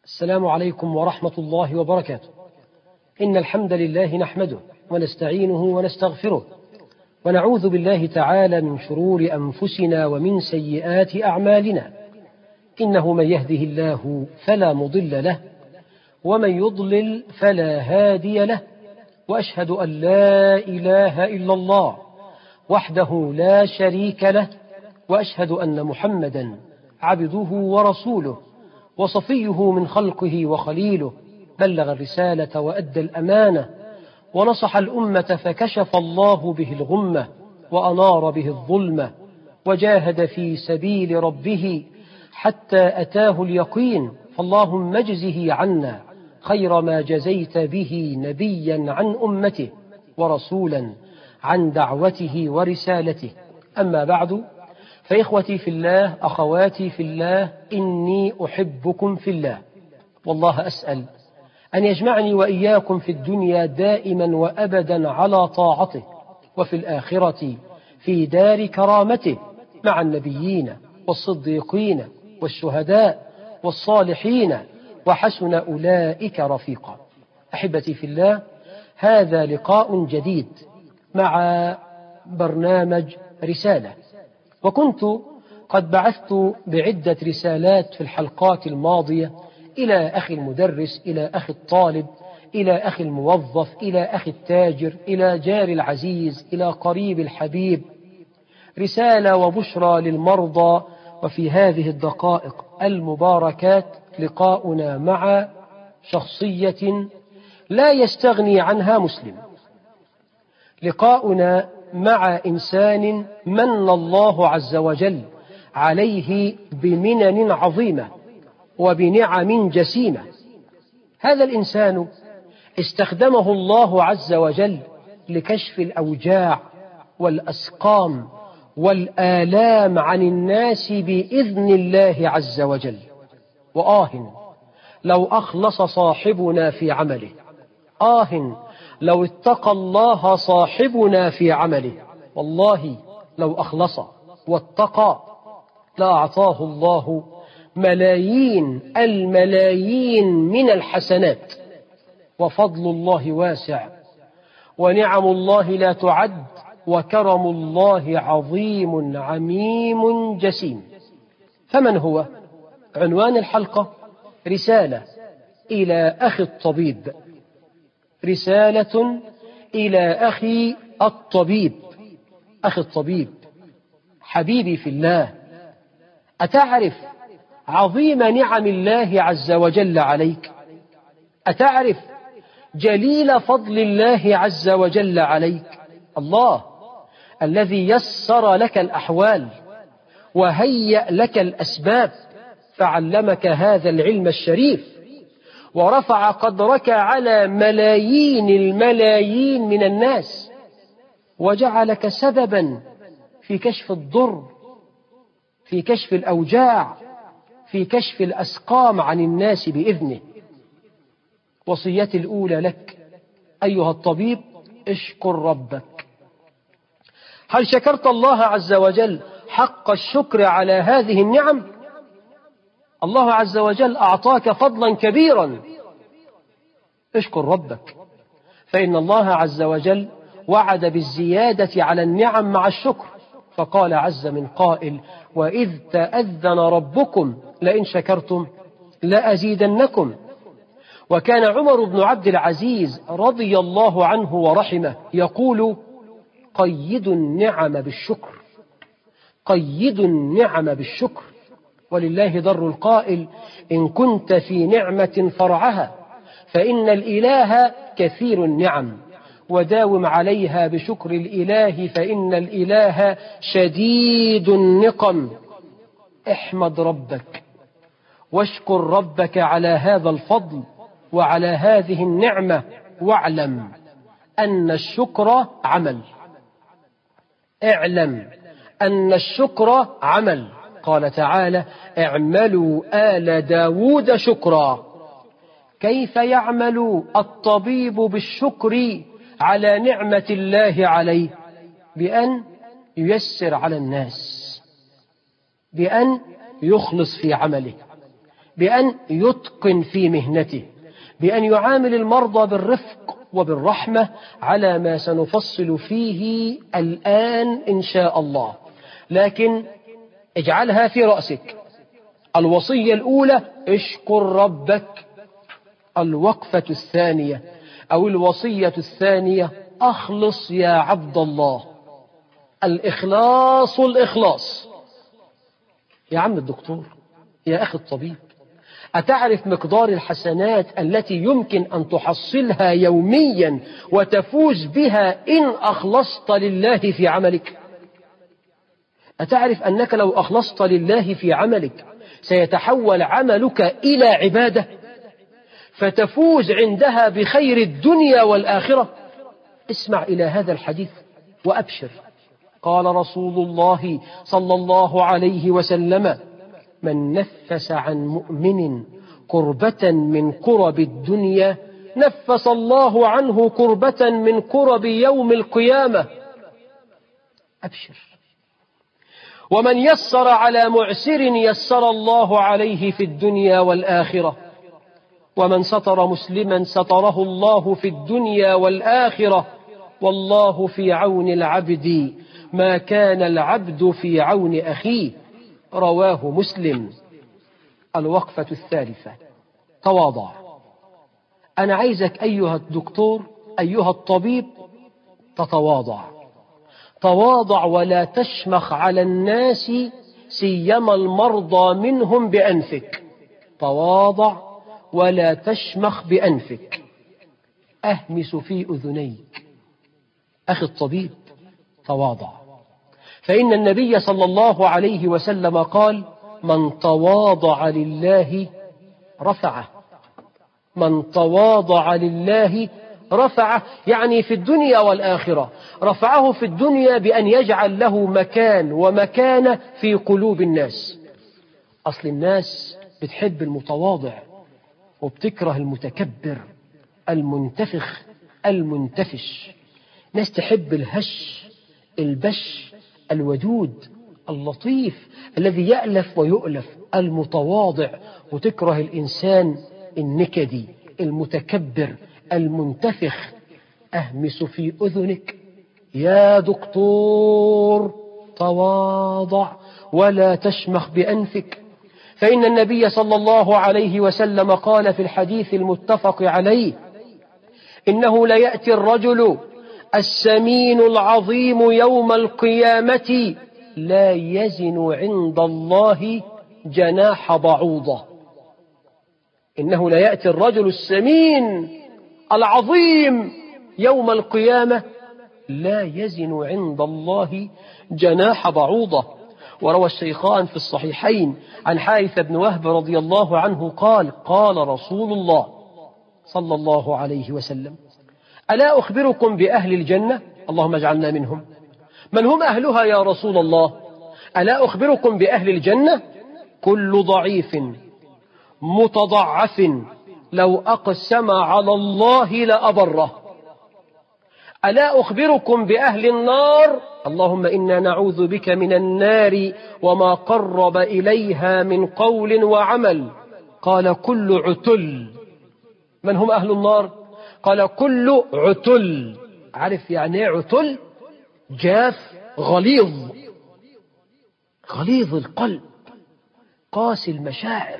السلام عليكم ورحمة الله وبركاته. إن الحمد لله نحمده ونستعينه ونستغفره ونعوذ بالله تعالى من شرور أنفسنا ومن سيئات أعمالنا. إنه من يهده الله فلا مضل له ومن يضلل فلا هادي له، وأشهد أن لا إله إلا الله وحده لا شريك له، وأشهد أن محمدا عبده ورسوله وصفيه من خلقه وخليله، بلغ الرسالة وأدى الأمانة ونصح الأمة فكشف الله به الغمة وأنار به الظلمة، وجاهد في سبيل ربه حتى أتاه اليقين. فاللهم اجزه عنا خير ما جزيت به نبيا عن أمته ورسولا عن دعوته ورسالته. أما بعد، فإخوتي في الله، أخواتي في الله، إني أحبكم في الله، والله أسأل أن يجمعني وإياكم في الدنيا دائما وأبدا على طاعته، وفي الآخرة في دار كرامته مع النبيين والصديقين والشهداء والصالحين، وحسن أولئك رفيقا. أحبتي في الله، هذا لقاء جديد مع برنامج رسالة، وكنت قد بعثت بعدة رسالات في الحلقات الماضية إلى أخي المدرس، إلى أخي الطالب، إلى أخي الموظف، إلى أخي التاجر، إلى جار العزيز، إلى قريب الحبيب، رسالة وبشرى للمرضى. وفي هذه الدقائق المباركات لقاؤنا مع شخصية لا يستغني عنها مسلم، لقاؤنا مع إنسان من الله عز وجل عليه بمنن عظيمة وبنعم جسيمة. هذا الإنسان استخدمه الله عز وجل لكشف الأوجاع والأسقام والآلام عن الناس بإذن الله عز وجل. لو أخلص صاحبنا في عمله، لو اتقى الله صاحبنا في عمله، والله لو أخلص واتقى لأعطاه الله ملايين الملايين من الحسنات. وفضل الله واسع، ونعم الله لا تعد، وكرم الله عظيم عميم جسيم. فمن هو؟ عنوان الحلقة: رسالة إلى أخي الطبيب. رسالة إلى أخي الطبيب. أخي الطبيب، حبيبي في الله، أتعرف عظيم نعم الله عز وجل عليك؟ أتعرف جليل فضل الله عز وجل عليك؟ الله الذي يسر لك الأحوال وهيأ لك الأسباب، فعلمك هذا العلم الشريف، ورفع قدرك على ملايين الملايين من الناس، وجعلك سببا في كشف الضر، في كشف الأوجاع، في كشف الأسقام عن الناس بإذنه. وصيتي الأولى لك أيها الطبيب: اشكر ربك. هل شكرت الله عز وجل حق الشكر على هذه النعم؟ الله عز وجل أعطاك فضلا كبيرا، اشكر ربك، فإن الله عز وجل وعد بالزيادة على النعم مع الشكر، فقال عز من قائل: وإذ تأذن ربكم لئن شكرتم لأزيدنكم. وكان عمر بن عبد العزيز رضي الله عنه ورحمه يقول: قيدوا النعم بالشكر، قيدوا النعم بالشكر، ولله ضر القائل: إن كنت في نعمة فرعها، فإن الإله كثير النعم، وداوم عليها بشكر الإله، فإن الإله شديد النقم. احمد ربك واشكر ربك على هذا الفضل وعلى هذه النعمة، واعلم أن الشكر عمل. اعلم أن الشكر عمل. قال تعالى: اعملوا آل داود شكرا. كيف يعمل الطبيب بالشكر على نعمة الله عليه؟ بأن ييسر على الناس، بأن يخلص في عمله، بأن يتقن في مهنته، بأن يعامل المرضى بالرفق وبالرحمة على ما سنفصل فيه الآن إن شاء الله. لكن اجعلها في رأسك. الوصية الأولى اشكر ربك. الوقفة الثانية أو الوصية الثانية أخلص يا عبد الله. الإخلاص الإخلاص. يا عم الدكتور، يا أخي الطبيب، أتعرف مقدار الحسنات التي يمكن أن تحصلها يوميا وتفوز بها إن أخلصت لله في عملك؟ أتعرف أنك لو أخلصت لله في عملك سيتحول عملك إلى عبادة فتفوز عندها بخير الدنيا والآخرة؟ اسمع إلى هذا الحديث وأبشر. قال رسول الله صلى الله عليه وسلم: من نفس عن مؤمن كربة من كرب الدنيا نفس الله عنه كربة من كرب يوم القيامة. أبشر. ومن يسر على معسر يسر الله عليه في الدنيا والآخرة. ومن ستر مسلما ستره الله في الدنيا والآخرة. والله في عون العبد ما كان العبد في عون أخيه. رواه مسلم. الوقفة الثالثة تواضع. أنا عايزك أيها الدكتور، أيها الطبيب، تتواضع. تواضع ولا تشمخ على الناس سيما المرضى منهم بأنفك. تواضع ولا تشمخ بأنفك. أهمس في أذنيك. أخي الطبيب، تواضع. فإن النبي صلى الله عليه وسلم قال: من تواضع لله رفعه. من تواضع لله رفعه، يعني في الدنيا والآخرة. رفعه في الدنيا بأن يجعل له مكان ومكانة في قلوب الناس. أصل الناس بتحب المتواضع وبتكره المتكبر المنتفخ المنتفش. ناس تحب الهش البش الودود اللطيف الذي يألف ويؤلف المتواضع، وتكره الإنسان النكدي المتكبر المنتفخ. أهمس في أذنك يا دكتور، تواضع ولا تشمخ بأنفك. فإن النبي صلى الله عليه وسلم قال في الحديث المتفق عليه: إنه ليأتي الرجل السمين العظيم يوم القيامة لا يزن عند الله جناح بعوضة. إنه ليأتي الرجل السمين العظيم يوم القيامة لا يزن عند الله جناح بعوضة. وروى الشيخان في الصحيحين عن حارث بن وهب رضي الله عنه قال: قال رسول الله صلى الله عليه وسلم: ألا أخبركم بأهل الجنة؟ اللهم اجعلنا منهم. من هم أهلها يا رسول الله؟ ألا أخبركم بأهل الجنة؟ كل ضعيف متضعف لو أقسم على الله لأبره. ألا أخبركم بأهل النار؟ اللهم إنا نعوذ بك من النار وما قرب إليها من قول وعمل. قال: كل عتل. من هم أهل النار؟ قال: كل عتل. عارف يعني ايه عتل؟ جاف غليظ، غليظ القلب، قاسي المشاعر،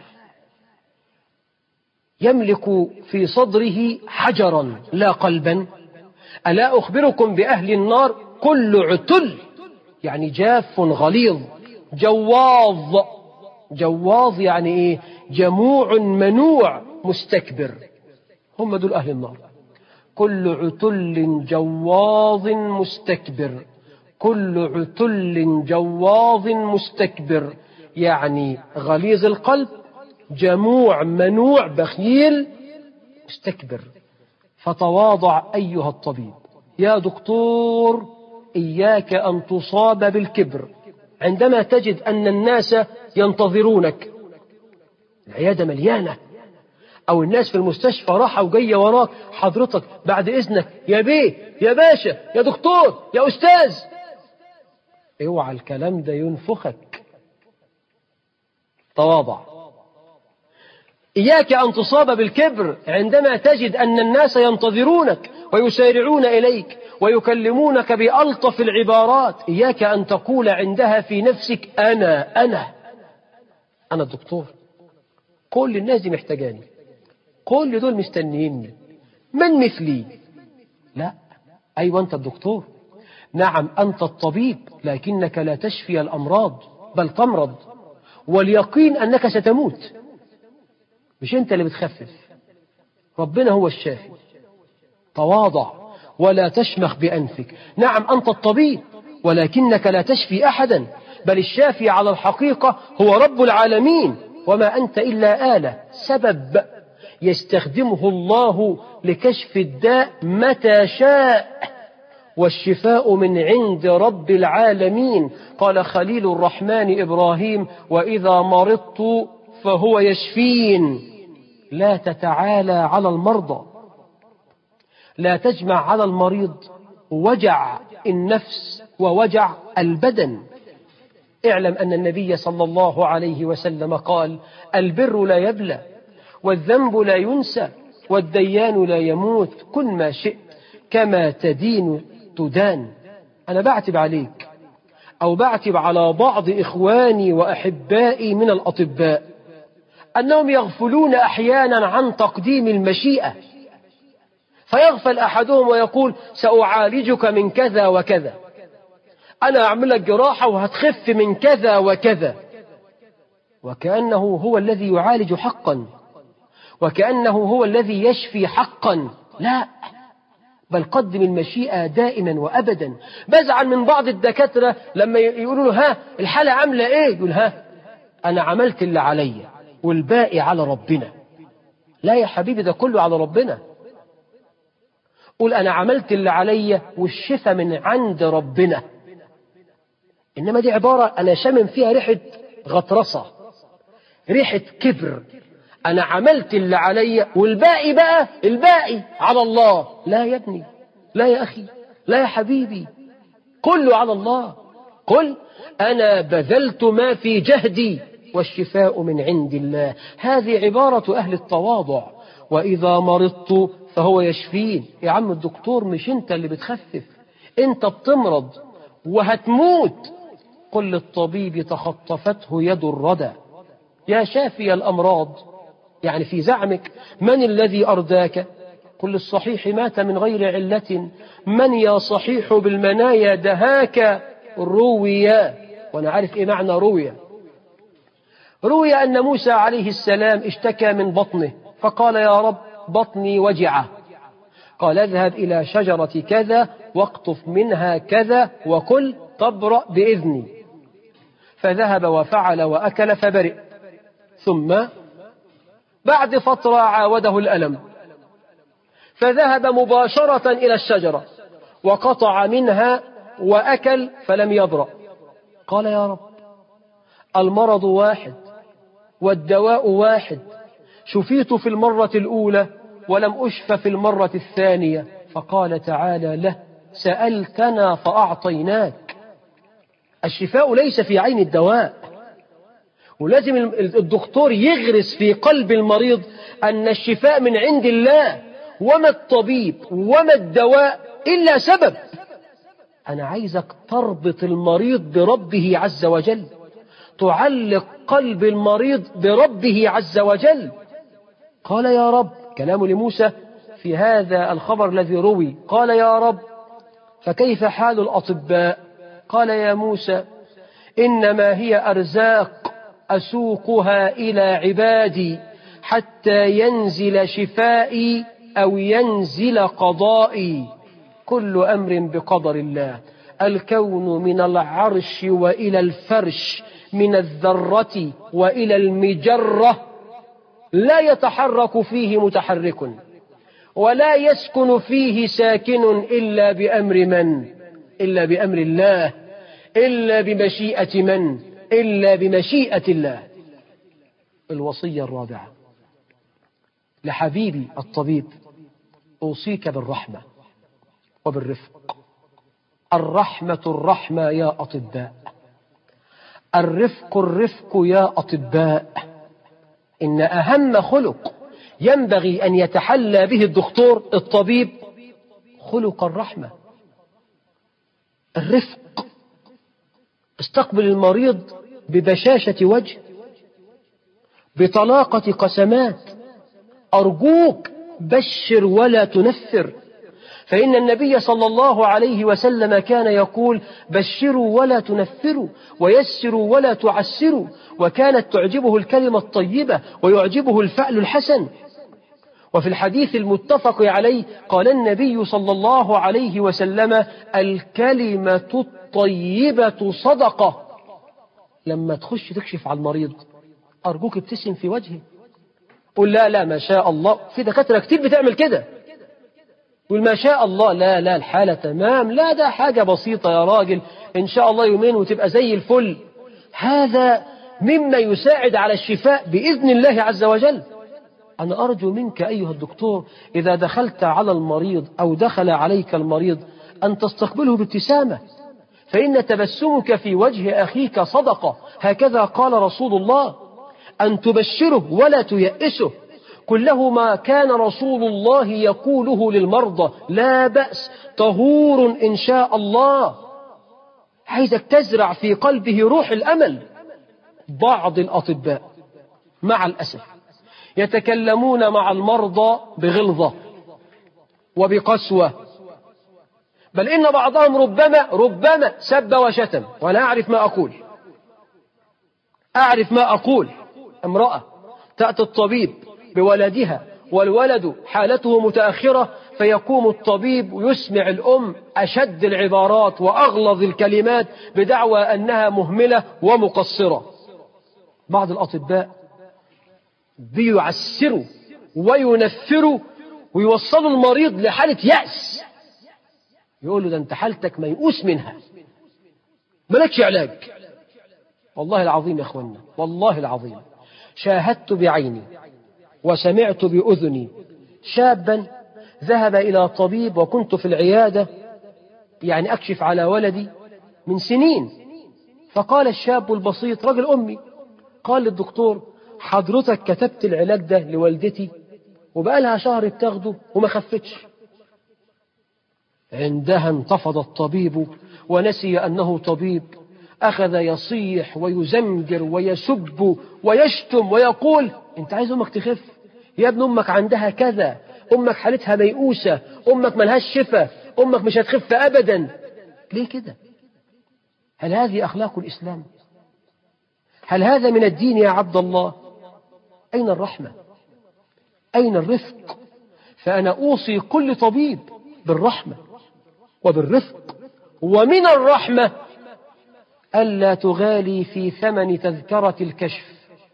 يملك في صدره حجرا لا قلبا. ألا أخبركم بأهل النار؟ كل عتل، يعني جاف غليظ، جواظ. جواظ يعني إيه؟ جموع منوع مستكبر. هم دول أهل النار. كل عتل جواظ مستكبر. كل عتل جواظ مستكبر، يعني غليظ القلب، جموع منوع بخيل مستكبر. فتواضع أيها الطبيب. يا دكتور، إياك أن تصاب بالكبر عندما تجد أن الناس ينتظرونك، العيادة مليانة، أو الناس في المستشفى راحة وجاية وراك، حضرتك بعد إذنك يا بيه، يا باشا، يا دكتور، يا أستاذ. اوعى الكلام ده ينفخك. تواضع. إياك أن تصاب بالكبر عندما تجد أن الناس ينتظرونك ويسارعون إليك ويكلمونك بألطف العبارات. إياك أن تقول عندها في نفسك أنا الدكتور، كل الناس دي محتاجاني، كل دول مستنيني، من مثلي؟ لا، أيوة أنت الدكتور، نعم أنت الطبيب، لكنك لا تشفي الأمراض بل تمرض، واليقين أنك ستموت. مش أنت اللي بتخفف، ربنا هو الشافي. تواضع ولا تشمخ بأنفك. نعم أنت الطبيب، ولكنك لا تشفي أحدا، بل الشافي على الحقيقة هو رب العالمين، وما أنت إلا آلة، سبب يستخدمه الله لكشف الداء متى شاء، والشفاء من عند رب العالمين. قال خليل الرحمن إبراهيم: وإذا مرضت فهو يشفين. لا تتعالى على المرضى، لا تجمع على المريض وجع النفس ووجع البدن. اعلم أن النبي صلى الله عليه وسلم قال: البر لا يبلى، والذنب لا ينسى، والديان لا يموت، كن ما شئت كما تدين تدان. أنا بعتب عليك أو بعتب على بعض إخواني وأحبائي من الأطباء أنهم يغفلون أحيانا عن تقديم المشيئة، فيغفل أحدهم ويقول: سأعالجك من كذا وكذا، أنا أعمل لك جراحة وهتخف من كذا وكذا، وكأنه هو الذي يعالج حقا، وكأنه هو الذي يشفي حقا. لا، بل قدم المشيئة دائما وأبدا. بزعل من بعض الدكاترة لما يقولوا له: ها الحالة عاملة إيه؟ يقول: ها أنا عملت اللي عليا والباقي على ربنا. لا يا حبيبي، ده كله على ربنا. قول: أنا عملت اللي عليا والشفاء من عند ربنا. إنما دي عبارة أنا شامم فيها ريحة غطرسة، ريحة كبر. أنا عملت اللي عليا والباقي بقى، الباقي على الله. لا يا ابني، لا يا أخي، لا يا حبيبي، كله على الله. قل: أنا بذلت ما في جهدي والشفاء من عند الله. هذه عبارة أهل التواضع. وإذا مرضت فهو يشفين. يا عم الدكتور، مش أنت اللي بتخفف، أنت بتمرض وهتموت. قل للطبيب تخطفته يد الردى. يا شافي الأمراض، يعني في زعمك من الذي أرداك؟ قل للصحيح مات من غير علة، من يا صحيح بالمنايا دهاك؟ رويا. وأنا عارف إيه معنى رويا. روي أن موسى عليه السلام اشتكى من بطنه، فقال: يا رب بطني وجعه. قال: اذهب إلى شجرة كذا واقطف منها كذا وكل تبرأ بإذني. فذهب وفعل وأكل فبرئ. ثم بعد فترة عاوده الألم، فذهب مباشرة إلى الشجرة وقطع منها وأكل فلم يبرأ. قال: يا رب المرض واحد والدواء واحد، شفيت في المرة الأولى ولم أشف في المرة الثانية. فقال تعالى له: سألتنا فأعطيناك. الشفاء ليس في عين الدواء، ولازم الدكتور يغرس في قلب المريض أن الشفاء من عند الله، وما الطبيب وما الدواء إلا سبب. أنا عايزك تربط المريض بربه عز وجل، تعلق قلب المريض بربه عز وجل. قال: يا رب، كلام لموسى في هذا الخبر الذي روي، قال: يا رب فكيف حال الأطباء؟ قال: يا موسى إنما هي أرزاق أسوقها إلى عبادي حتى ينزل شفائي أو ينزل قضائي، كل أمر بقدر الله. الكون من العرش وإلى الفرش، من الذرة وإلى المجرة، لا يتحرك فيه متحرك ولا يسكن فيه ساكن إلا بأمر من؟ إلا بأمر الله، إلا بمشيئة من؟ إلا بمشيئة الله. الوصية الرابعة لحبيبي الطبيب: أوصيك بالرحمة وبالرفق. الرحمة الرحمة يا أطباء، الرفق الرفق يا أطباء. إن أهم خلق ينبغي أن يتحلى به الدكتور الطبيب خلق الرحمة، الرفق. استقبل المريض ببشاشة وجه، بطلاقة قسمات. أرجوك بشر ولا تنفر، فإن النبي صلى الله عليه وسلم كان يقول: بشروا ولا تنفروا ويسروا ولا تعسروا. وكانت تعجبه الكلمة الطيبة ويعجبه الفعل الحسن. وفي الحديث المتفق عليه قال النبي صلى الله عليه وسلم: الكلمة الطيبة صدقة. لما تخش تكشف على المريض أرجوك ابتسم في وجهه، قل لا ما شاء الله. في دكاترة كتير بتعمل كده، قل ما شاء الله، لا الحالة تمام، لا ده حاجة بسيطة يا راجل، إن شاء الله يومين وتبقى زي الفل. هذا مما يساعد على الشفاء بإذن الله عز وجل. أنا أرجو منك أيها الدكتور إذا دخلت على المريض أو دخل عليك المريض أن تستقبله بابتسامة، فإن تبسمك في وجه أخيك صدقة. هكذا قال رسول الله: أن تبشره ولا تيأسه. كله ما كان رسول الله يقوله للمرضى: لا بأس، طهور إن شاء الله. عايزك تزرع في قلبه روح الأمل. بعض الأطباء مع الأسف يتكلمون مع المرضى بغلظة وبقسوة، بل إن بعضهم ربما سب وشتم. وأنا أعرف ما أقول. امرأة تأتي الطبيب بولدها والولد حالته متأخرة، فيقوم الطبيب ويسمع الأم أشد العبارات وأغلظ الكلمات بدعوى أنها مهملة ومقصرة. بعض الأطباء بيعسروا وينفروا ويوصلوا المريض لحالة يأس، يقول له: ده أنت حالتك ميؤوس منها، ملكش علاج. والله العظيم يا أخوانا، والله العظيم شاهدت بعيني وسمعت بأذني شابا ذهب إلى طبيب، وكنت في العيادة يعني أكشف على ولدي من سنين. فقال الشاب البسيط، رجل أمي، قال للدكتور: حضرتك كتبت العلاج ده لوالدتي وبقى لها شهر بتاخده وما خفتش. عندها انتفض الطبيب ونسي أنه طبيب، أخذ يصيح ويزمجر ويسب ويشتم ويقول: أنت عايز أمك تخف؟ يا ابن أمك عندها كذا، أمك حالتها ميؤوسة، أمك ملهاش شفا، أمك مش هتخف أبدا. ليه كده؟ هل هذه أخلاق الإسلام؟ هل هذا من الدين يا عبد الله؟ أين الرحمة؟ أين الرفق؟ فأنا أوصي كل طبيب بالرحمة وبالرفق. ومن الرحمة ألا تغالي في ثمن تذكرة الكشف.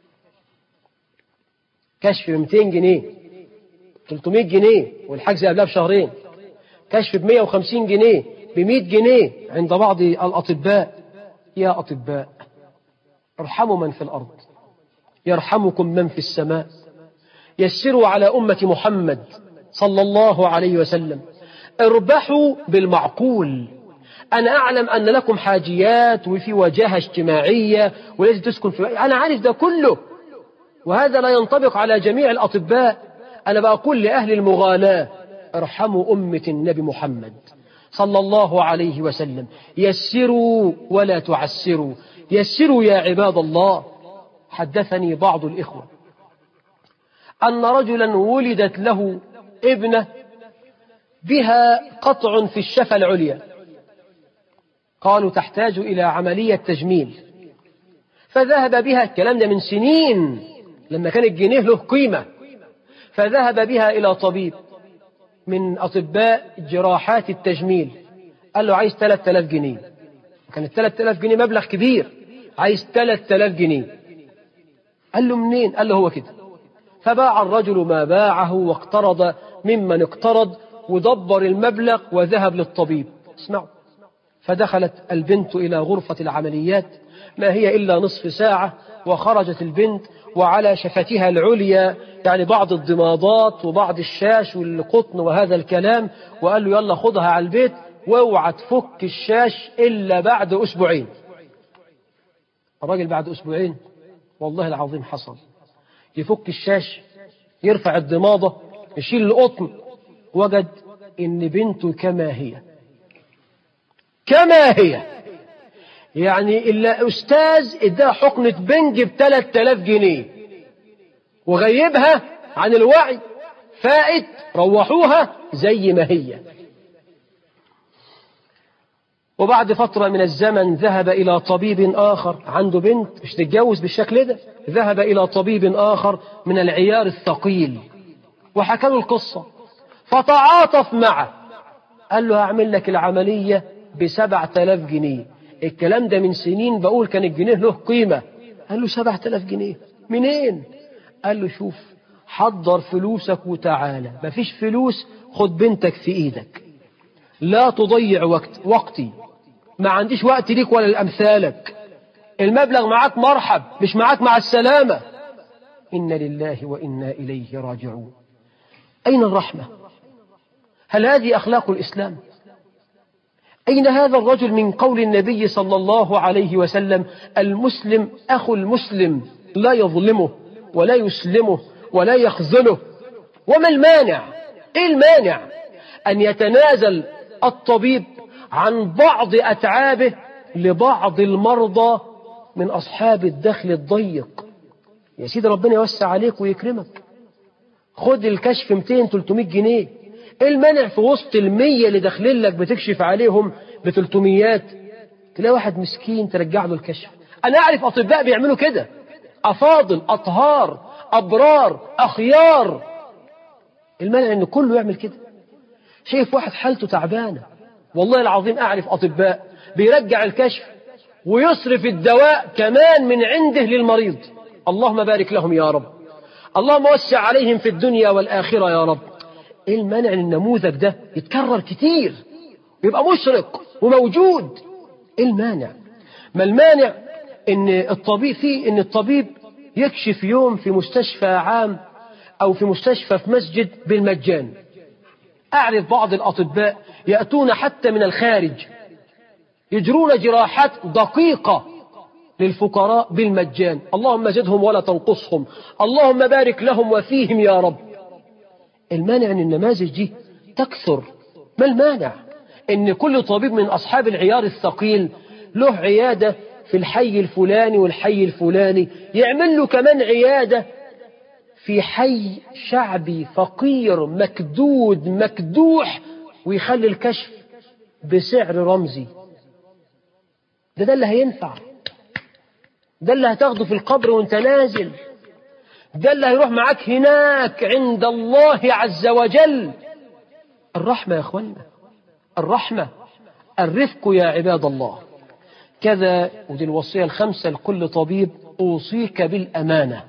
كشف ب 200 جنيه 300 جنيه والحجز قبلها بشهرين، كشف ب 150 جنيه ب 100 جنيه عند بعض الأطباء. يا أطباء، ارحموا من في الأرض يرحمكم من في السماء. يسروا على أمة محمد صلى الله عليه وسلم، اربحوا بالمعقول. أنا أعلم أن لكم حاجيات وفي وجاهة اجتماعية ولازم تسكن في، أنا عارف ده كله، وهذا لا ينطبق على جميع الأطباء. أنا بقول لأهل المغالاة: ارحموا أمة النبي محمد صلى الله عليه وسلم. يسروا ولا تعسروا، يسروا يا عباد الله. حدثني بعض الإخوة أن رجلا ولدت له ابنة بها قطع في الشفة العليا، قالوا تحتاج إلى عملية تجميل، فذهب بها، الكلام ده من سنين لما كان الجنيه له قيمة، فذهب بها إلى طبيب من أطباء جراحات التجميل، قال له عايز 3000 جنيه. كانت 3000 جنيه مبلغ كبير، عايز 3000 جنيه. قال له منين؟ قال له هو كده. فباع الرجل ما باعه واقترض ممن اقترض ودبر المبلغ وذهب للطبيب. اسمعوا، فدخلت البنت إلى غرفة العمليات، ما هي إلا نصف ساعة، وخرجت البنت وعلى شفتها العليا يعني بعض الضمادات وبعض الشاش والقطن وهذا الكلام، وقال له يلا خدها على البيت واوعى تفك الشاش إلا بعد أسبوعين. الراجل بعد أسبوعين والله العظيم حصل، يفك الشاش، يرفع الضماضة، يشيل القطن، وجد إن بنته كما هي كما هي. يعني الأستاذ اداها حقنة بنج ب3000 جنيه وغيبها عن الوعي، فائت روحوها زي ما هي. وبعد فترة من الزمن ذهب إلى طبيب آخر، عنده بنت مش تتجوز بالشكل ده، ذهب إلى طبيب آخر من العيار الثقيل وحكى له القصة، فتعاطف معه، قال له هعمل لك العملية ب7000 جنيه. الكلام ده من سنين، بقول كان الجنيه له قيمة. قال له 7000 جنيه منين؟ قال له شوف، حضر فلوسك وتعالى، مفيش فلوس خد بنتك في ايدك، لا تضيع وقتي، ما عنديش وقت ليك ولا لأمثالك، المبلغ معاك مرحب، مش معاك مع السلامة. إن لله وإنا إليه راجعون. أين الرحمة؟ هل هذه أخلاق الإسلام؟ أين هذا الرجل من قول النبي صلى الله عليه وسلم: المسلم أخو المسلم، لا يظلمه ولا يسلمه ولا يخذله؟ وما المانع؟ إيه المانع أن يتنازل الطبيب عن بعض أتعابه لبعض المرضى من أصحاب الدخل الضيق؟ يا سيدي ربنا يوسع عليك ويكرمك، خد الكشف 200-300 جنيه. إيه المانع في وسط 100 اللي داخلين لك بتكشف عليهم ب300 تلاقي واحد مسكين ترجع له الكشف؟ أنا أعرف أطباء بيعملوا كده، أفاضل، أطهار، أبرار، أخيار. المانع إن كله يعمل كده؟ شايف واحد حالته تعبانة، والله العظيم أعرف أطباء بيرجع الكشف ويصرف الدواء كمان من عنده للمريض. اللهم بارك لهم يا رب، اللهم وسع عليهم في الدنيا والآخرة يا رب. إيه المانع إن النموذج ده يتكرر كتير ويبقى مشرق وموجود؟ إيه المانع؟ ما المانع إن الطبيب يكشف يوم في مستشفى عام أو في مستشفى في مسجد بالمجان؟ أعرف بعض الأطباء يأتون حتى من الخارج يجرون جراحات دقيقة للفقراء بالمجان. اللهم زدهم ولا تنقصهم، اللهم بارك لهم وفيهم يا رب. المانع أن النماذج دي تكثر؟ ما المانع أن كل طبيب من أصحاب العيار الثقيل له عيادة في الحي الفلاني والحي الفلاني، يعمل له كمان عيادة في حي شعبي فقير مكدود مكدوح، ويخلي الكشف بسعر رمزي؟ ده اللي هينفع، ده اللي هتاخده في القبر وانت نازل، ده اللي هيروح معاك هناك عند الله عز وجل. الرحمة يا أخوانا، الرحمة، الرفق يا عباد الله. كذا، ودي الوصية الخامسة لكل طبيب: أوصيك بالأمانة،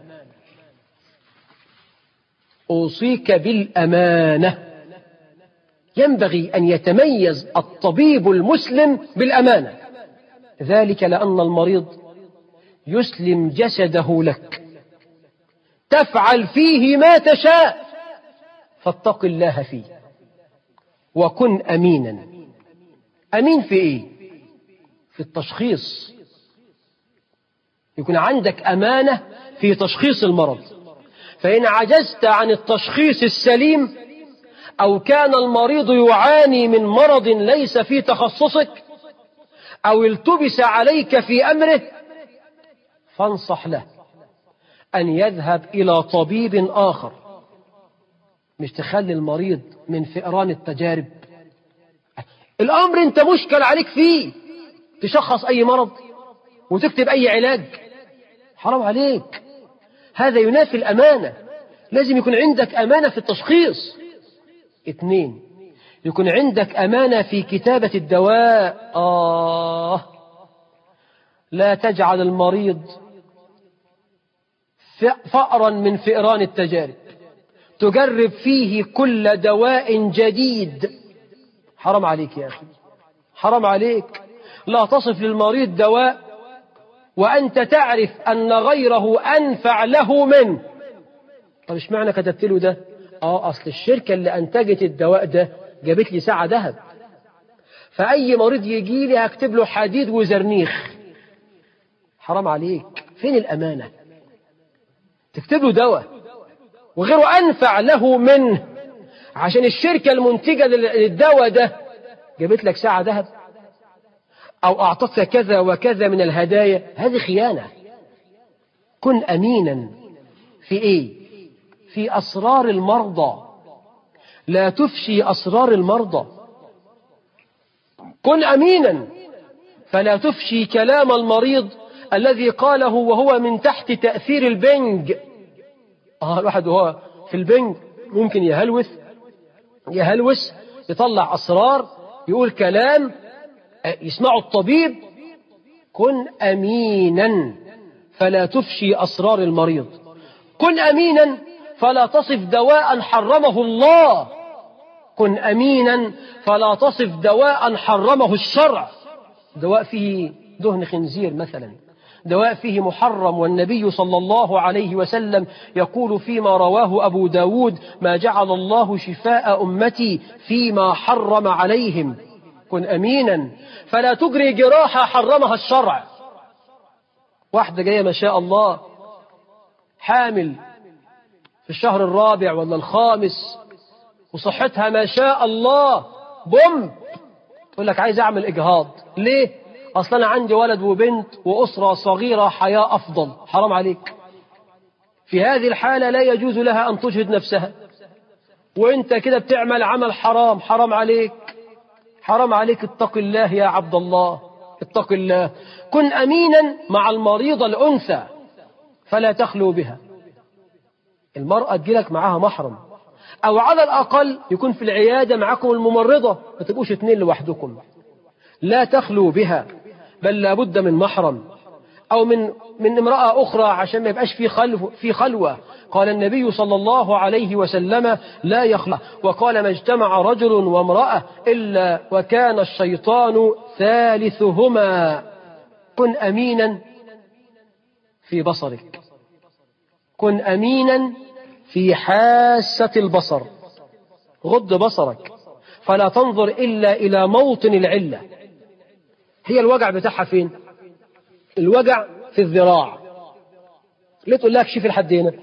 أوصيك بالأمانة. ينبغي أن يتميز الطبيب المسلم بالأمانة، ذلك لأن المريض يسلم جسده لك، تفعل فيه ما تشاء، فاتق الله فيه وكن أمينا. أمين في إيه؟ في التشخيص، يكون عندك أمانة في تشخيص المرض. فإن عجزت عن التشخيص السليم أو كان المريض يعاني من مرض ليس في تخصصك أو التبس عليك في أمره، فانصح له أن يذهب إلى طبيب آخر، مش تخلي المريض من فئران التجارب. الأمر أنت مشكل عليك فيه، تشخص أي مرض وتكتب أي علاج، حرام عليك، هذا ينافي الأمانة. لازم يكون عندك أمانة في التشخيص. 2، يكون عندك أمانة في كتابة الدواء. لا تجعل المريض فأرا من فئران التجارب تجرب فيه كل دواء جديد. حرام عليك يا أخي، حرام عليك. لا تصف للمريض دواء وأنت تعرف أن غيره أنفع له منه. طب إيش معنى كتبت له ده؟ أصل الشركة اللي أنتجت الدواء ده جابت لي ساعة ذهب، فأي مريض يجي لي هكتب له حديد وزرنيخ. حرام عليك، فين الأمانة؟ تكتب له دواء وغيره أنفع له منه، عشان الشركة المنتجة للدواء ده جابت لك ساعة ذهب أو أعطتك كذا وكذا من الهدايا، هذه خيانة. كن أمينا في إيه؟ في أسرار المرضى، لا تفشي أسرار المرضى. كن أمينا فلا تفشي كلام المريض الذي قاله وهو من تحت تأثير البنج. الواحد وهو في البنج ممكن يهلوس يطلع أسرار، يقول كلام يسمعه الطبيب. كن أمينا فلا تفشي أسرار المريض. كن أمينا فلا تصف دواء حرمه الله. كن أمينا فلا تصف دواء حرمه الشرع. دواء فيه دهن خنزير مثلا، دواء فيه محرم، والنبي صلى الله عليه وسلم يقول فيما رواه أبو داود: ما جعل الله شفاء أمتي فيما حرم عليهم. كن أمينا فلا تجري جراحة حرمها الشرع. واحدة جاية ما شاء الله حامل في الشهر الرابع ولا الخامس وصحتها ما شاء الله بوم، تقول لك عايز أعمل إجهاض. ليه؟ أصلا أنا عندي ولد وبنت وأسرة صغيرة، حياة أفضل. حرام عليك. في هذه الحالة لا يجوز لها أن تجهد نفسها، وإنت كده بتعمل عمل حرام. حرام عليك، حرام عليك. اتق الله يا عبد الله، اتق الله. كن أمينا مع المريضة الأنثى فلا تخلو بها. المرأة تجيلك معها محرم، أو على الأقل يكون في العيادة معكم الممرضة، ما تبقوش 2 لوحدكم. لا تخلو بها، بل لابد من محرم أو من امرأة أخرى عشان ما يبقاش في خلوة. قال النبي صلى الله عليه وسلم: لا يخلع. وقال: ما اجتمع رجل وامرأة إلا وكان الشيطان ثالثهما. كن أمينا في بصرك. كن أمينا في حاسة البصر. غض بصرك فلا تنظر إلا إلى موطن العلة. هي الوجع بتاعها فين؟ الوجع في الذراع. ليه تقول لك شوف لحد هنا؟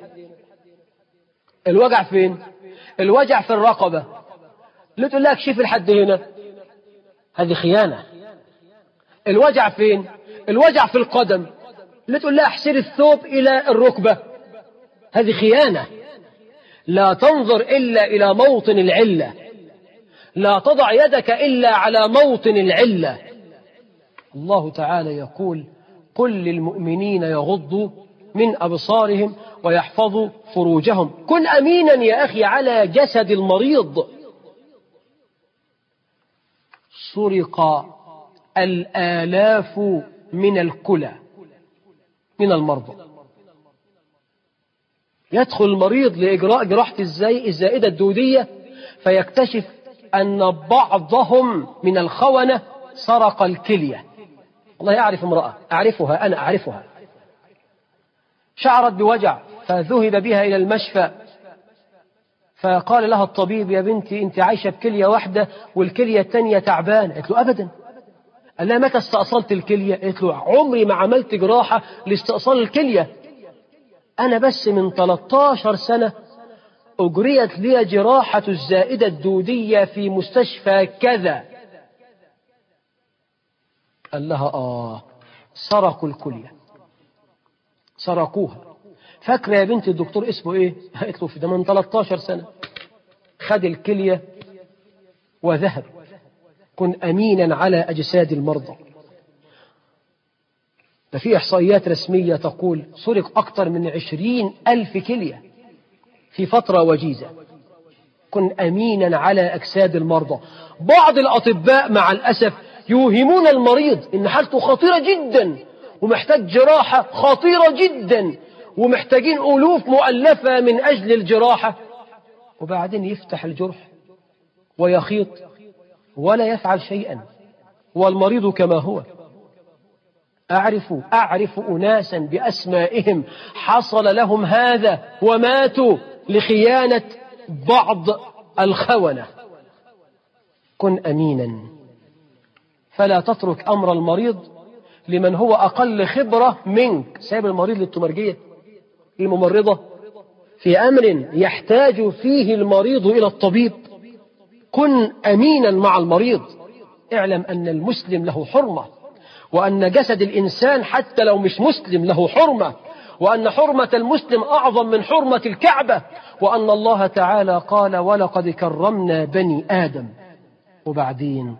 الوجع فين؟ الوجع في الرقبة. ليه تقول لك شوف لحد هنا؟ هذه خيانة. الوجع فين؟ الوجع في القدم. ليه تقول لها احسر الثوب إلى الركبة؟ هذه خيانة. لا تنظر إلا إلى موطن العلة، لا تضع يدك إلا على موطن العلة. الله تعالى يقول: قل للمؤمنين يغضوا من أبصارهم ويحفظوا فروجهم. كن أمينا يا أخي على جسد المريض. سرق الآلاف من الكلى من المرضى. يدخل المريض لإجراء جراحة الزائدة الدودية فيكتشف أن بعضهم من الخونة سرق الكلية. والله أعرف امرأة أعرفها، أنا أعرفها، شعرت بوجع فذهب بها إلى المشفى، فقال لها الطبيب: يا بنتي أنت عايشة بكلية واحدة والكلية الثانية تعبان. قالت له: أبدا. قال لها: متى استأصلت الكلية؟ قالت له: عمري ما عملت جراحة لاستئصال الكلية، أنا بس من 13 سنة أجريت لي جراحة الزائدة الدودية في مستشفى كذا. قال لها: سرقوا الكلية، سرقوها. فاكرة يا بنت الدكتور اسمه إيه؟ قالت له: ده من 13 سنة خد الكلية وذهب. كن أمينا على أجساد المرضى. ده في إحصائيات رسمية تقول سرق أكثر من 20,000 كلية في فترة وجيزة. كن أمينا على أجساد المرضى. بعض الأطباء مع الأسف يوهمون المريض إن حالته خطيرة جدا ومحتاج جراحة خطيرة جدا ومحتاجين ألوف مؤلفة من أجل الجراحة، وبعدين يفتح الجرح ويخيط ولا يفعل شيئا والمريض كما هو. أعرف أناسا بأسمائهم حصل لهم هذا وماتوا لخيانة بعض الخونة. كن أمينا فلا تترك أمر المريض لمن هو أقل خبرة منك. سايب المريض للتمرجية الممرضة في أمر يحتاج فيه المريض إلى الطبيب، كن أمينا مع المريض. اعلم أن المسلم له حرمة، وأن جسد الإنسان حتى لو مش مسلم له حرمة، وأن حرمة المسلم أعظم من حرمة الكعبة، وأن الله تعالى قال ولقد كرمنا بني آدم. وبعدين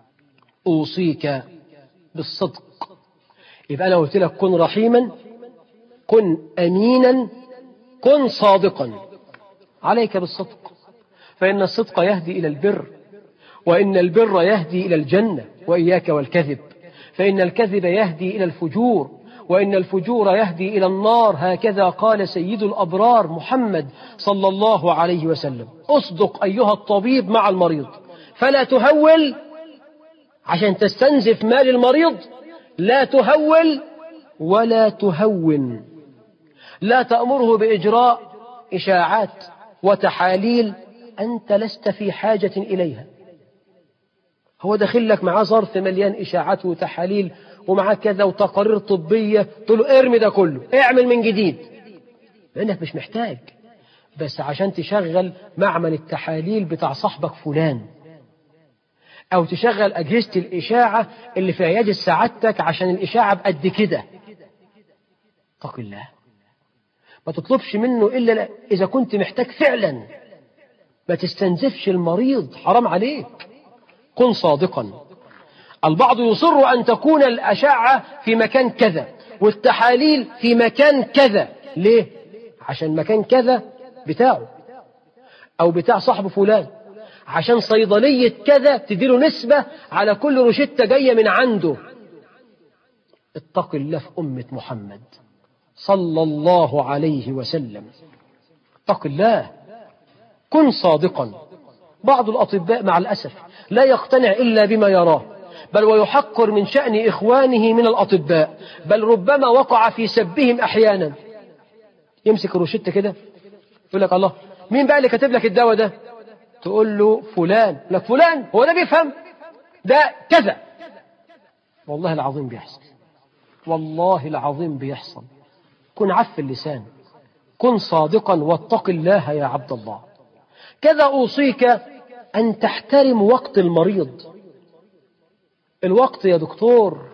أوصيك بالصدق. يبقى أنا قلت لك كن رحيما، كن أمينا، كن صادقا. عليك بالصدق، فإن الصدق يهدي إلى البر، وإن البر يهدي إلى الجنة. وإياك والكذب، فإن الكذب يهدي إلى الفجور، وإن الفجور يهدي إلى النار. هكذا قال سيد الأبرار محمد صلى الله عليه وسلم. أصدق أيها الطبيب مع المريض، فلا تهول عشان تستنزف مال المريض. لا تهول ولا تهون. لا تأمره بإجراء إشاعات وتحاليل أنت لست في حاجة إليها. هو داخل لك معاه ظرف مليان إشاعات وتحاليل ومعاه كذا وتقارير طبية، تقول له ارمي ده كله، اعمل من جديد، لأنك مش محتاج، بس عشان تشغل معمل التحاليل بتاع صاحبك فلان، أو تشغل أجهزة الإشاعة اللي في عيادة سعادتك عشان الإشاعة بقد كده. اتق الله، ما تطلبش منه إلا إذا كنت محتاج فعلا. ما تستنزفش المريض، حرام عليك. كن صادقا. البعض يصر أن تكون الأشعة في مكان كذا والتحاليل في مكان كذا. ليه؟ عشان مكان كذا بتاعه أو بتاع صاحب فلان، عشان صيدلية كذا تديله نسبة على كل روشتة جاية من عنده. اتق الله في أمة محمد صلى الله عليه وسلم. اتق الله، كن صادقا. بعض الأطباء مع الأسف لا يقتنع إلا بما يراه، بل ويحقر من شأن إخوانه من الأطباء، بل ربما وقع في سبهم أحيانا. يمسك الروشتة كده يقول لك الله، مين بقى اللي كاتب لك الدواء ده؟ تقول له فلان. لك فلان هو ده بيفهم؟ ده كذا. والله العظيم بيحصل، والله العظيم بيحصل. كن عف اللسان، كن صادقا، واتق الله يا عبد الله. كذا أوصيك أن تحترم وقت المريض. الوقت يا دكتور،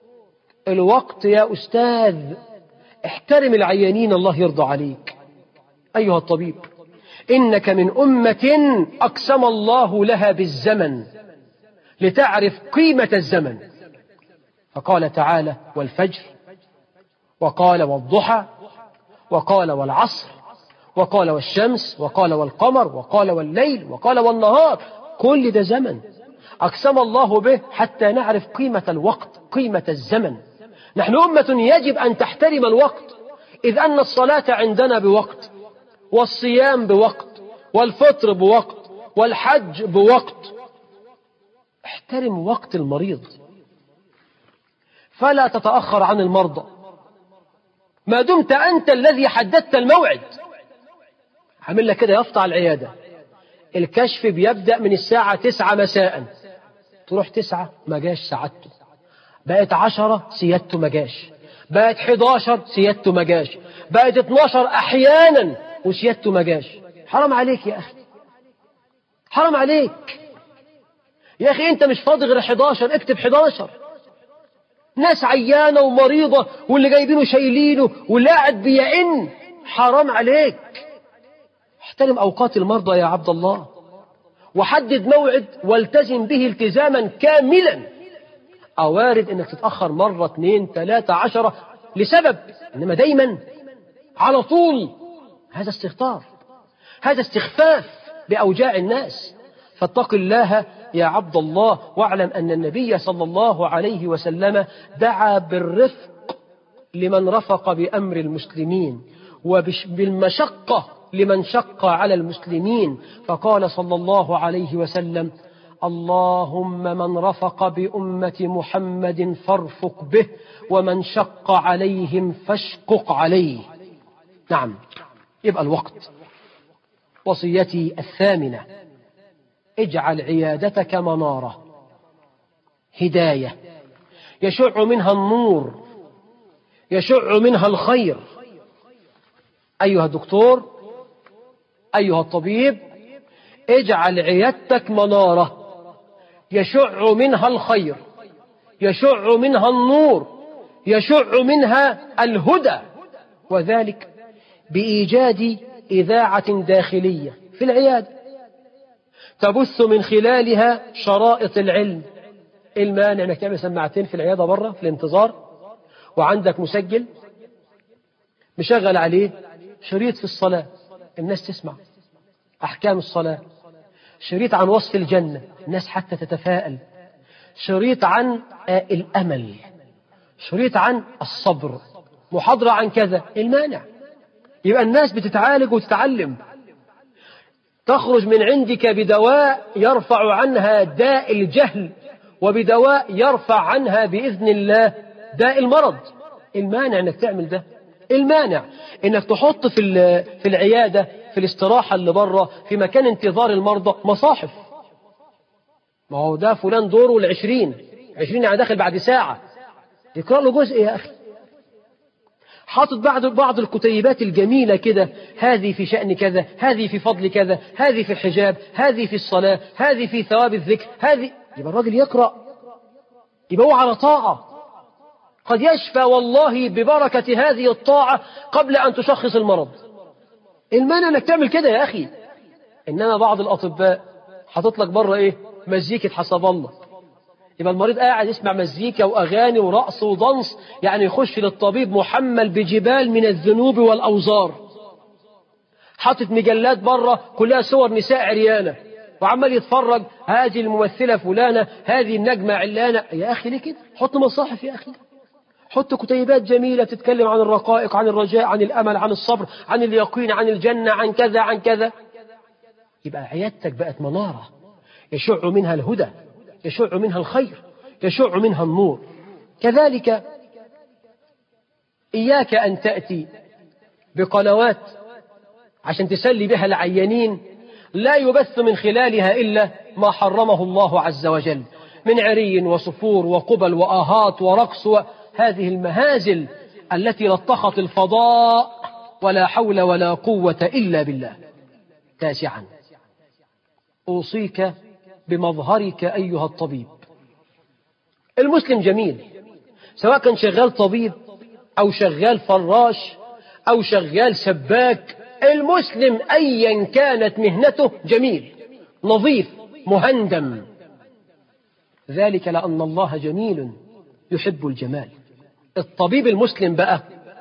الوقت يا أستاذ. احترم العيانين، الله يرضى عليك. أيها الطبيب، إنك من أمة أقسم الله لها بالزمن لتعرف قيمة الزمن. فقال تعالى والفجر، وقال والضحى، وقال والعصر، وقال والشمس، وقال والقمر، وقال والليل، وقال والنهار. كل ده زمن أقسم الله به حتى نعرف قيمة الوقت، قيمة الزمن. نحن أمة يجب أن تحترم الوقت، إذ أن الصلاة عندنا بوقت، والصيام بوقت، والفطر بوقت، والحج بوقت. احترم وقت المريض، فلا تتأخر عن المرضى ما دمت أنت الذي حددت الموعد. عامل لك كده يافطة على العيادة، الكشف بيبدأ من الساعة 9 مساء، تروح 9 ما جاش سعادته، بقت 10 سيادته ما جاش، بقت 11 سيادته ما جاش، بقت 12 أحيانا وسيادته ما جاش. حرام عليك يا أخي، حرام عليك يا أخي. أنت مش فاضي غير 11، اكتب 11. ناس عيانة ومريضة واللي جايبينه شايلينه واللي قاعد بيئن. حرام عليك. احترم أوقات المرضى يا عبد الله، وحدد موعد والتزم به التزاما كاملا. أوارد أنك تتأخر مرة 2 3 10 لسبب، إنما دايما على طول هذا استهتار، هذا استخفاف بأوجاع الناس. فاتق الله يا عبد الله، واعلم أن النبي صلى الله عليه وسلم دعا بالرفق لمن رفق بأمر المسلمين، وبالمشقة لمن شق على المسلمين. فقال صلى الله عليه وسلم اللهم من رفق بأمة محمد فارفق به، ومن شق عليهم فاشقق عليه. نعم، يبقى الوقت. وصيتي الثامنة، اجعل عيادتك منارة، هداية يشع منها النور، يشع منها الخير. أيها الدكتور، أيها الطبيب، اجعل عيادتك منارة يشع منها الخير، يشع منها النور، يشع منها الهدى، وذلك بإيجاد إذاعة داخلية في العيادة تبث من خلالها شرائط العلم. المانع انك تعمل سماعتين في العيادة بره في الانتظار، وعندك مسجل مشغل عليه شريط في الصلاة الناس تسمع أحكام الصلاة، شريط عن وصف الجنة الناس حتى تتفائل، شريط عن الأمل، شريط عن الصبر، محاضرة عن كذا. المانع يبقى الناس بتتعالج وتتعلم، تخرج من عندك بدواء يرفع عنها داء الجهل، وبدواء يرفع عنها بإذن الله داء المرض. المانع انك تعمل ده. المانع انك تحط في العيادة في الاستراحة اللي بره في مكان انتظار المرضى مصاحف. ما هو ده فلان دوره ال20 يعني داخل بعد ساعة، يقرأ له جزء يا أخي. حاطط بعض الكتيبات الجميلة كده، هذه في شأن كذا، هذه في فضل كذا، هذه في الحجاب، هذه في الصلاة، هذه في ثواب الذكر، هذه. يبقى الراجل يقرأ، يبقى هو على طاعة، قد يشفى والله ببركة هذه الطاعة قبل أن تشخص المرض. المانع انك تعمل كده يا أخي. إنما بعض الأطباء حاطط لك بره إيه؟ مزيكة حسب الله. يبقى المريض قاعد يسمع مزيكا وأغاني ورقص ودنس، يعني يخش للطبيب محمل بجبال من الذنوب والأوزار. حاطط مجلات بره كلها صور نساء عريانة، وعمال يتفرج، هذه الممثلة فلانة، هذه النجمة علانة. يا أخي ليه كده؟ حط مصاحف يا أخي، حط كتيبات جميلة تتكلم عن الرقائق، عن الرجاء، عن الأمل، عن الصبر، عن اليقين، عن الجنة، عن كذا عن كذا. يبقى عيادتك بقت منارة يشع منها الهدى، يشع منها الخير، يشع منها النور. كذلك إياك أن تأتي بقنوات عشان تسلي بها العيانين لا يبث من خلالها إلا ما حرمه الله عز وجل من عري وصفور وقبل وآهات ورقص، هذه المهازل التي لطخت الفضاء، ولا حول ولا قوة إلا بالله. تاسعا، أوصيك بمظهرك أيها الطبيب. المسلم جميل، سواء كان شغال طبيب أو شغال فراش أو شغال سباك. المسلم أيا كانت مهنته جميل، نظيف، مهندم. ذلك لأن الله جميل يحب الجمال. الطبيب المسلم بقى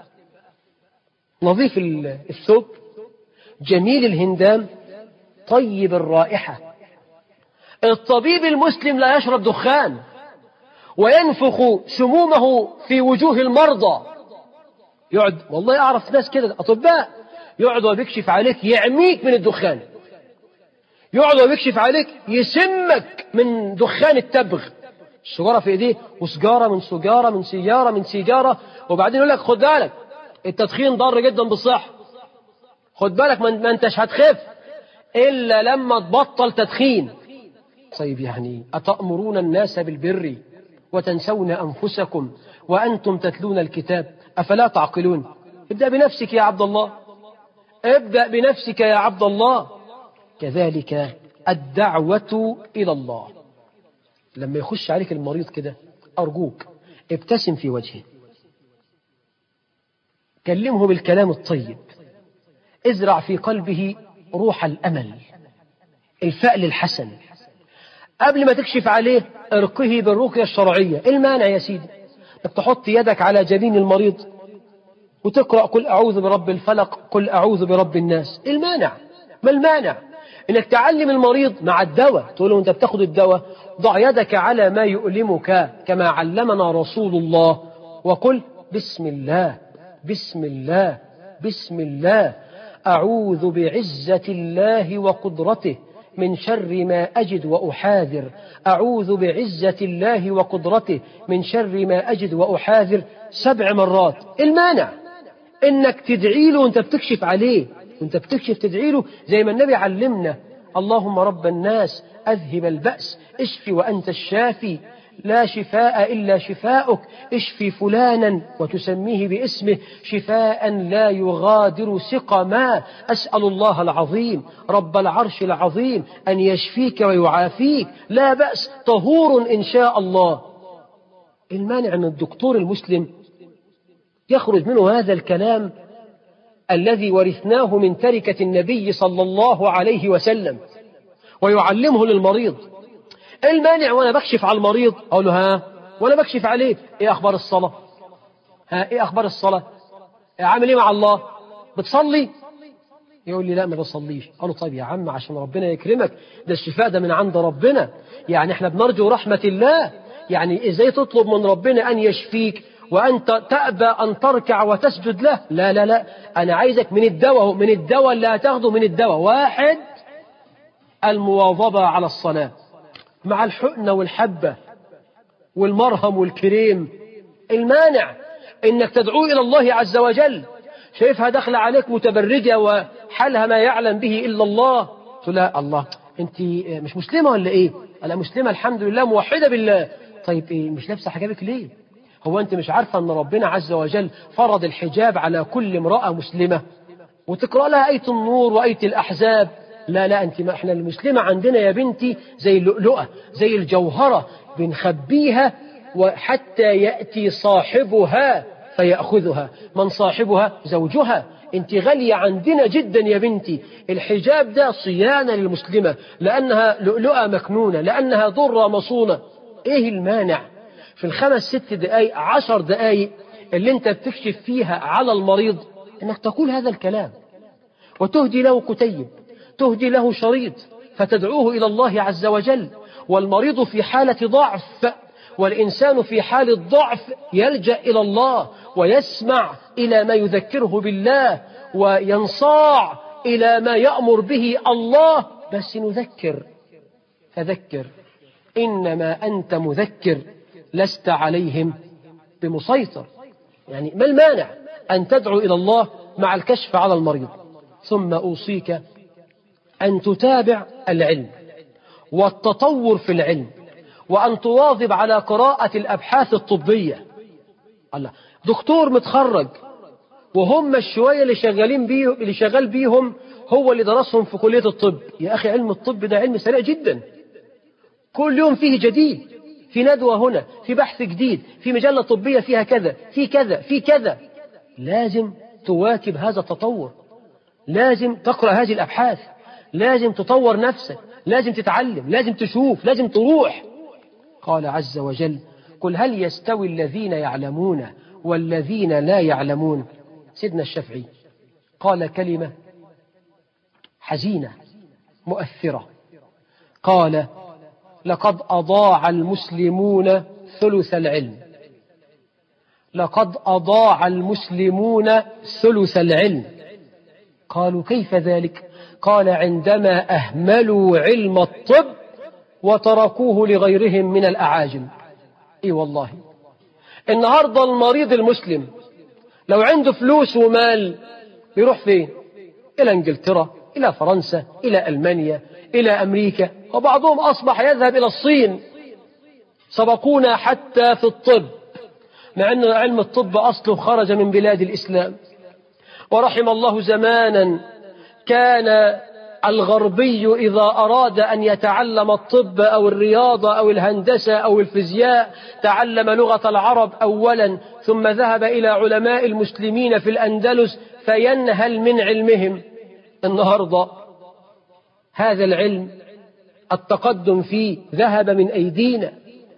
نظيف الثوب، جميل الهندام، طيب الرائحة. الطبيب المسلم لا يشرب دخان وينفخ سمومه في وجوه المرضى. يقعد، والله أعرف ناس كده أطباء، يقعد وبيكشف عليك يعميك من الدخان، يقعد وبيكشف عليك يسمك من دخان التبغ، السجارة في إيديه وسجارة من سجارة من سيجارة من سيجارة، وبعدين يقول لك خد بالك التدخين ضار جدا بالصحة، خد بالك ما انتش هتخف إلا لما تبطل تدخين. طيب يعني أتأمرون الناس بالبر وتنسون أنفسكم وأنتم تتلون الكتاب أفلا تعقلون؟ ابدأ بنفسك يا عبد الله، ابدأ بنفسك يا عبد الله. كذلك الدعوة إلى الله. لما يخش عليك المريض كده أرجوك ابتسم في وجهه، كلمه بالكلام الطيب، ازرع في قلبه روح الأمل، الفأل الحسن. قبل ما تكشف عليه ارقه بالرقية الشرعية. المانع يا سيدي انك تحط يدك على جبين المريض وتقرأ قل أعوذ برب الفلق قل أعوذ برب الناس. المانع، ما المانع انك تعلم المريض مع الدواء، تقول له انت بتاخد الدواء ضع يدك على ما يؤلمك كما علمنا رسول الله، وقل بسم الله بسم الله بسم الله، أعوذ بعزة الله وقدرته من شر ما أجد وأحاذر، أعوذ بعزة الله وقدرته من شر ما أجد وأحاذر 7 مرات. المانع إنك تدعي له وانت بتكشف عليه، وانت بتكشف تدعي له زي ما النبي علمنا، اللهم رب الناس أذهب البأس اشفي وأنت الشافي، لا شفاء إلا شفاؤك، اشفي فلانا وتسميه باسمه شفاء لا يغادر سقما. أسأل الله العظيم رب العرش العظيم أن يشفيك ويعافيك، لا بأس، طهور إن شاء الله. المانع أن الدكتور المسلم يخرج منه هذا الكلام الذي ورثناه من تركة النبي صلى الله عليه وسلم ويعلمه للمريض. المانع وأنا بكشف على المريض أقول له ها وأنا بكشف عليه إيه أخبار الصلاة؟ ها إيه أخبار الصلاة؟ عامل إيه مع الله؟ بتصلي؟ يقول لي لا ما بصليش. أقول له طيب يا عم عشان ربنا يكرمك، ده الشفاء ده من عند ربنا، يعني احنا بنرجو رحمة الله، يعني ازاي تطلب من ربنا أن يشفيك وأنت تأبى أن تركع وتسجد له؟ لا لا لا، أنا عايزك من الدواء، من الدواء اللي هتاخده من الدواء. واحد، المواظبة على الصلاة مع الحقنة والحبة والمرهم والكريم. المانع إنك تدعو إلى الله عز وجل، شايفها داخلة عليك متبرجة وحالها ما يعلم به إلا الله، تقول لا الله أنت مش مسلمة ولا إيه؟ أنا مسلمة الحمد لله موحدة بالله. طيب إيه مش لابسة حجابك ليه؟ هو أنت مش عارفة أن ربنا عز وجل فرض الحجاب على كل امرأة مسلمة وتقرأ لها آية النور وآية الأحزاب؟ لا لا، أنت ما إحنا المسلمة عندنا يا بنتي زي اللؤلؤة زي الجوهرة، بنخبيها وحتى يأتي صاحبها فيأخذها. من صاحبها؟ زوجها. أنت غالية عندنا جدا يا بنتي. الحجاب ده صيانة للمسلمة، لأنها لؤلؤة مكنونة، لأنها ضرة مصونة. إيه المانع في 5-6 دقايق 10 دقايق اللي أنت بتكشف فيها على المريض أنك تقول هذا الكلام وتهدي له كتيب، تهدي له شريط، فتدعوه إلى الله عز وجل. والمريض في حالة ضعف، والإنسان في حال الضعف يلجأ إلى الله ويسمع إلى ما يذكره بالله وينصاع إلى ما يأمر به الله. بس نذكر، فذكر إنما أنت مذكر لست عليهم بمسيطر. يعني ما المانع أن تدعو إلى الله مع الكشف على المريض؟ ثم أوصيك أن تتابع العلم والتطور في العلم، وأن تواظب على قراءة الأبحاث الطبية. الله، دكتور متخرج وهم الشوية اللي شغال بيهم هو اللي درسهم في كلية الطب. يا أخي علم الطب ده علم سريع جدا، كل يوم فيه جديد، في ندوة هنا، في بحث جديد، في مجلة طبية فيها كذا، في كذا، في كذا. لازم تواكب هذا التطور، لازم تقرأ هذه الأبحاث، لازم تطور نفسك، لازم تتعلم، لازم تشوف، لازم تروح. قال عز وجل قل هل يستوي الذين يعلمون والذين لا يعلمون؟ سيدنا الشافعي قال كلمة حزينة مؤثرة، قال لقد أضاع المسلمون ثلث العلم. لقد أضاع المسلمون ثلث العلم. قالوا كيف ذلك؟ قال عندما أهملوا علم الطب وتركوه لغيرهم من الأعاجم. إي والله النهاردة المريض المسلم لو عنده فلوس ومال يروح فين؟ إلى إنجلترا، إلى فرنسا، إلى ألمانيا، إلى أمريكا، وبعضهم أصبح يذهب إلى الصين. سبقونا حتى في الطب، مع أن علم الطب أصله خرج من بلاد الإسلام. ورحم الله زمانا كان الغربي إذا أراد أن يتعلم الطب أو الرياضة أو الهندسة أو الفيزياء تعلم لغة العرب أولا، ثم ذهب إلى علماء المسلمين في الأندلس فينهل من علمهم. النهاردة هذا العلم التقدم فيه ذهب من أيدينا.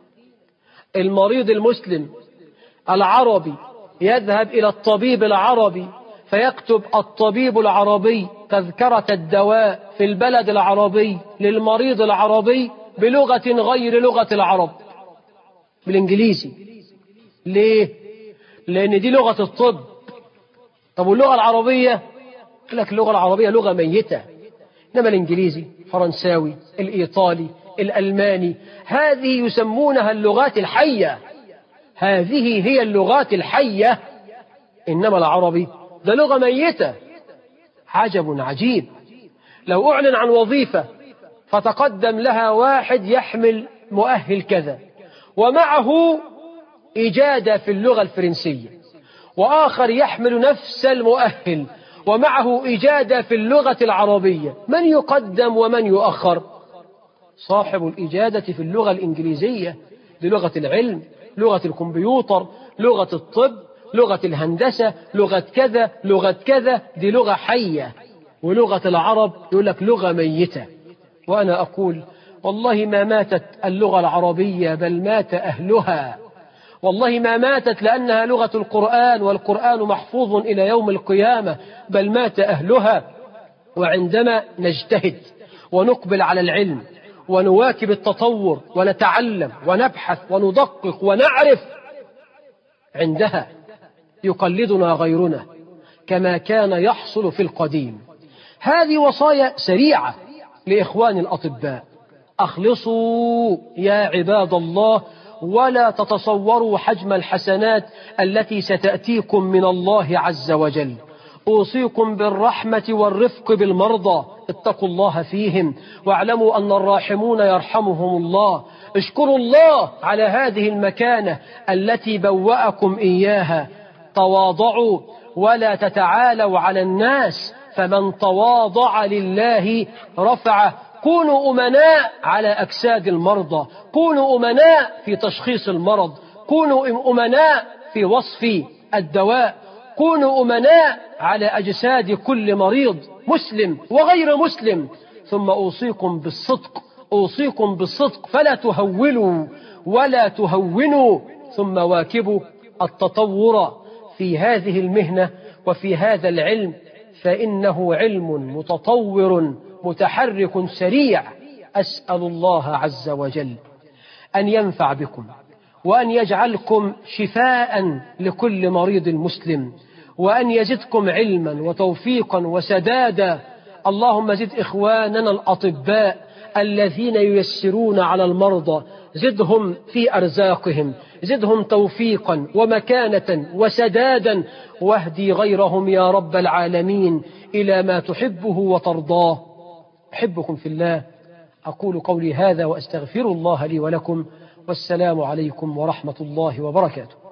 المريض المسلم العربي يذهب إلى الطبيب العربي فيكتب الطبيب العربي تذكرة الدواء في البلد العربي للمريض العربي بلغة غير لغة العرب، بالإنجليزي. ليه؟ لأن دي لغة الطب. طب واللغة العربية؟ يقول لك اللغة العربية لغة ميتة، إنما الإنجليزي، فرنساوي، الإيطالي، الألماني، هذه يسمونها اللغات الحية، هذه هي اللغات الحية. إنما العربي ده لغة ميتة. عجب عجيب، لو أعلن عن وظيفة فتقدم لها واحد يحمل مؤهل كذا، ومعه إجادة في اللغة الفرنسية، وآخر يحمل نفس المؤهل ومعه إجادة في اللغة العربية، من يقدم ومن يؤخر؟ صاحب الإجادة في اللغة الإنجليزية، لغة العلم، لغة الكمبيوتر، لغة الطب، لغة الهندسة، لغة كذا لغة كذا، دي لغة حية. ولغة العرب يقول لك لغة ميتة. وأنا أقول والله ما ماتت اللغة العربية بل مات أهلها، والله ما ماتت لأنها لغة القرآن والقرآن محفوظ إلى يوم القيامة، بل مات أهلها. وعندما نجتهد ونقبل على العلم ونواكب التطور ونتعلم ونبحث وندقق ونعرف، عندها يقلدنا غيرنا كما كان يحصل في القديم. هذه وصايا سريعة لإخوان الأطباء: أخلصوا يا عباد الله، ولا تتصوروا حجم الحسنات التي ستأتيكم من الله عز وجل. أوصيكم بالرحمة والرفق بالمرضى، اتقوا الله فيهم، واعلموا أن الراحمون يرحمهم الله. اشكروا الله على هذه المكانة التي بوأكم إياها. تواضعوا ولا تتعالوا على الناس، فمن تواضع لله رفعه. كونوا أمناء على أجساد المرضى، كونوا أمناء في تشخيص المرض، كونوا أمناء في وصف الدواء، كونوا أمناء على أجساد كل مريض مسلم وغير مسلم. ثم أوصيكم بالصدق، أوصيكم بالصدق، فلا تهولوا ولا تهونوا. ثم واكبوا التطور في هذه المهنة وفي هذا العلم، فإنه علم متطور متحرك سريع. أسأل الله عز وجل أن ينفع بكم، وأن يجعلكم شفاء لكل مريض مسلم، وأن يزدكم علما وتوفيقا وسدادا. اللهم زد إخواننا الأطباء الذين ييسرون على المرضى، زدهم في أرزاقهم، زدهم توفيقا ومكانة وسدادا، واهدي غيرهم يا رب العالمين إلى ما تحبه وترضاه. أحبكم في الله، أقول قولي هذا وأستغفر الله لي ولكم، والسلام عليكم ورحمة الله وبركاته.